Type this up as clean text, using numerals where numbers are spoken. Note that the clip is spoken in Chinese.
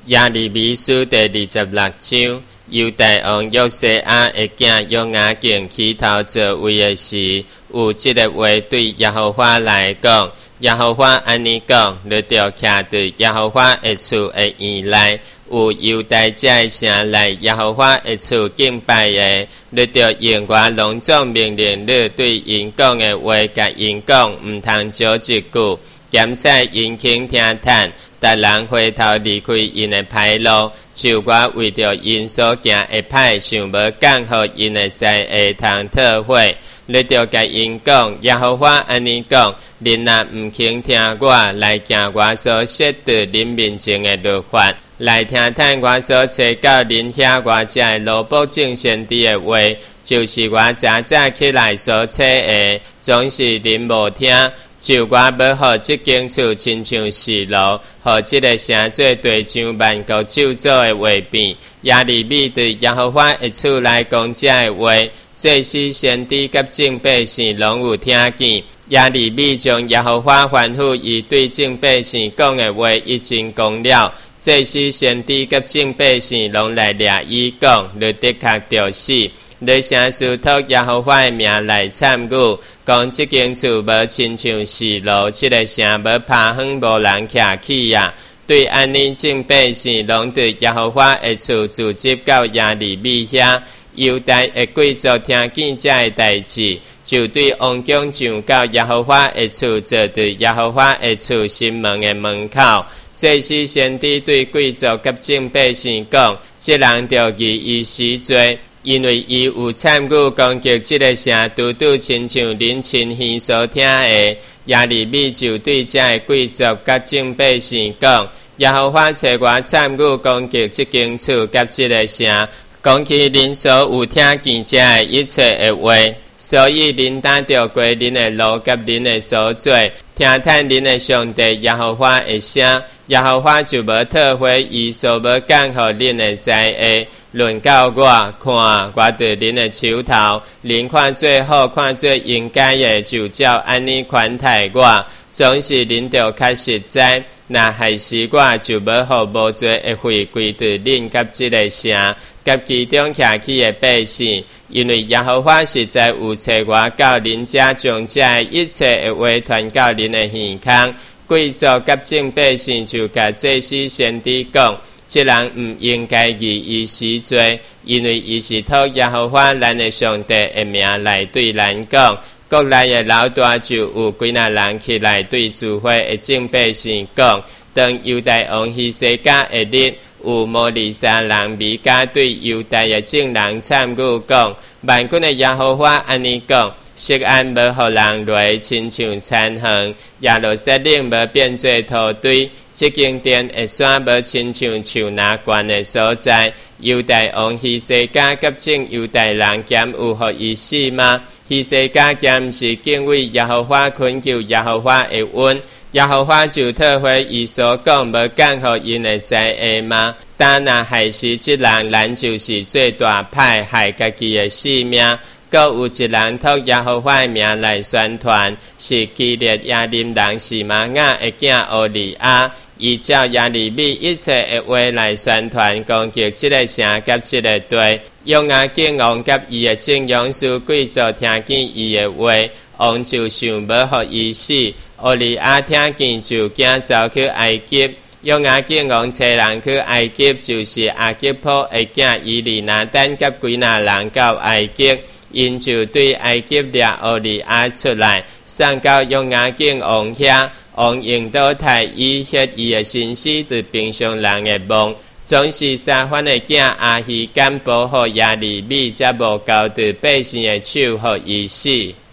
亚利米书第26章，犹大王约西亚的囝约雅敬起头做位的时，有这个话对耶和华来讲。耶和华安尼讲：你着徛伫耶和华的厝的院内，有犹大遮的城来耶和华的厝敬拜的，你着用我隆重命令你对因讲的话，甲因讲，毋通少一句，检测因倾听叹。逐人回头离开因的歹路，就我为着因所行的歹，想要讲予因的在下通讨悔。你着甲因讲，耶和华安尼讲：恁若毋倾听我，来行我所设伫恁面前的律法，来听听我所找到恁遐我遮的罗卜正先知的话，就是我早早起来所找的，总是恁无听。就我要互这间厝亲像示罗，互这个城做地上万国咒诅的画片。亚利米对耶和华的厝来讲这的话，这些先知甲众百姓拢有听见。亚利米将耶和华吩咐伊对众百姓讲的话已经讲了，这些先知甲众百姓拢来掠伊讲，你的确着死。你诚实托耶和华的名来参与，讲这间厝无亲像示罗，这个城无拍远无人徛起呀。对安尼众百姓拢对耶和华的厝聚集到亚利米遐，犹大的贵族听见这个代志，就对王宫上到耶和华的厝，坐伫耶和华的厝新门的门口。这时先知对贵族甲众百姓讲，这人着以伊死罪。因为伊有参与攻击这个城，拄亲像恁亲耳所听的。亚利米就对这个贵族甲众百姓讲：耶和华找我参与攻击这间厝甲这个城，讲起恁所有听见这个一切的话，所以恁打着过恁的路甲恁的所做，听叹恁的上帝耶和华的声，耶和华就无退回伊所要讲予恁的灾厄。论到我，看我对恁的手头，恁看最好，看最应该的，就照安尼款待我。总是恁着较实在，若害死我，就要互无罪的罪归对恁甲这个城，甲其中徛起的百姓。因为耶和华实在有找我到恁遮，将这一切的话传到恁的耳孔。贵族甲众百姓就甲这些先知讲。这人唔应该以伊死罪，因为伊是托耶和华咱的上帝的名来对咱讲。国内的老大就有几那人起来对聚会的众百姓讲，当犹大王希西家的日，有摩利沙人米迦对犹大的众人参与讲，万军的耶和华安尼讲。锡安无互人来，亲像残垣；耶路撒冷无变做土堆。这间殿的山无亲像树拿关的所在。犹大王希西家甲众犹大人兼有互伊死吗？希西家兼是敬畏耶和华，恳求耶和华的恩，耶和华就退回伊所讲，无讲予因的灾厄吗？但若害死这人，咱就是最大歹，害家己的性命。搁有一人托耶和华的名来宣传，是基列亚林人示玛雅的囝乌利亚，依照亚利米一切的话来宣传攻击这个城甲这个地。约雅敬王甲伊的众勇士贵族听见伊的话，王就想要互伊死。乌利亚听见就惊走去埃及。约雅敬王找人去埃及，就是阿吉坡的囝伊利拿单甲几那人到埃及。因就对埃及掠乌利亚出来，送到约雅敬王遐，王引导太医ฮ็伊的身死伫平常人的梦，总是沙番的囝阿希敢保护亚利米，才无交伫百姓的手，互伊死。